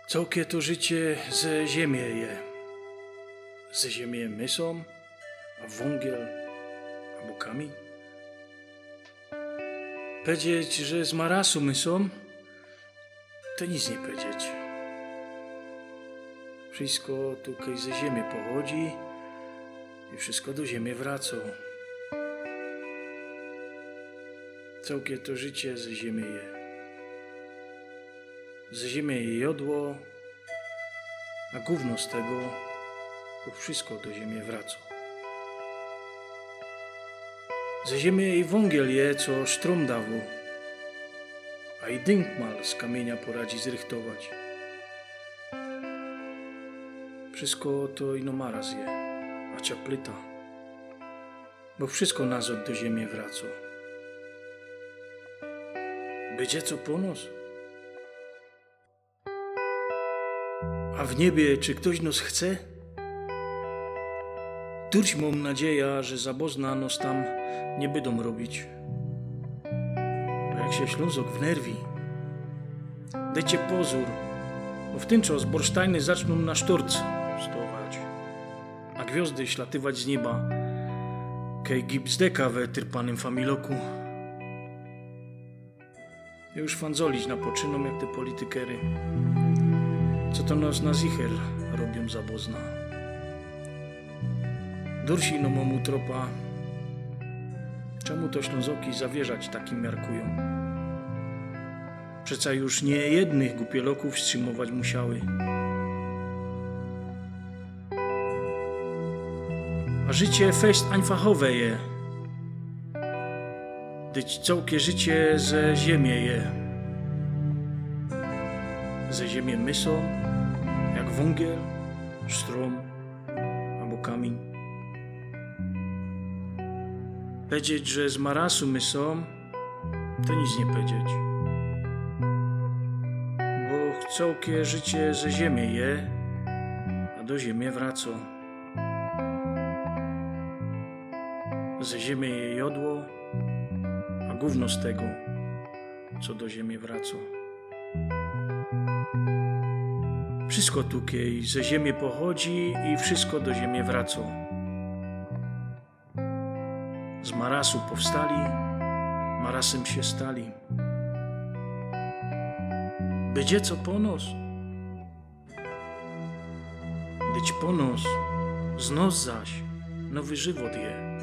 Całkie to życie ze ziemię je. Ze ziemię mysą, a wągiel, albo kamień. Powiedzieć, że z marasu mysą, to nic nie powiedzieć. Wszystko tutaj ze ziemi pochodzi i wszystko do ziemi wraca. Całkie to życie ze ziemi je. Ze ziemi je jodło, a gówno z tego, to wszystko do ziemi wraca. Ze ziemi i wągiel je, co sztrom dało, a i dynkmal z kamienia poradzi zrychtować. Wszystko to ino maraz je, a ciaplyta, bo wszystko nazad do ziemi wraca. Będzie co ponos? A w niebie czy ktoś nos chce? Turć mam nadzieja, że zabozna nos tam nie będą robić. Bo jak się Ślązok wnerwi, dajcie pozór, bo w ten czas borsztajny zaczną na sztorc stować, a gwiazdy ślatywać z nieba, kej gipsdeka we tyrpanym familoku. Już fanzolić napoczyną jak te politykery, co to nos na zicher robią zabozna. Dursi no mamu tropa, czemu to Ślązoki zawierzać takim miarkują? Przeca już nie jednych głupieloków wstrzymywać musiały. A życie fest einfachowe je, dyć całkie życie ze ziemię je. Ze ziemię mysą, jak wągiel, sztrom albo kamień. Powiedzieć, że z marasu mysą, to nic nie powiedzieć. Bo całkie życie ze ziemię je, a do ziemi wraca. Ze ziemi je jodło, a gówno z tego, co do ziemi wraca. Wszystko tukiej ze ziemi pochodzi i wszystko do ziemi wraca. Z marasu powstali, marasem się stali. Będzie co ponos? Być ponos, z nos zaś nowy żywot je.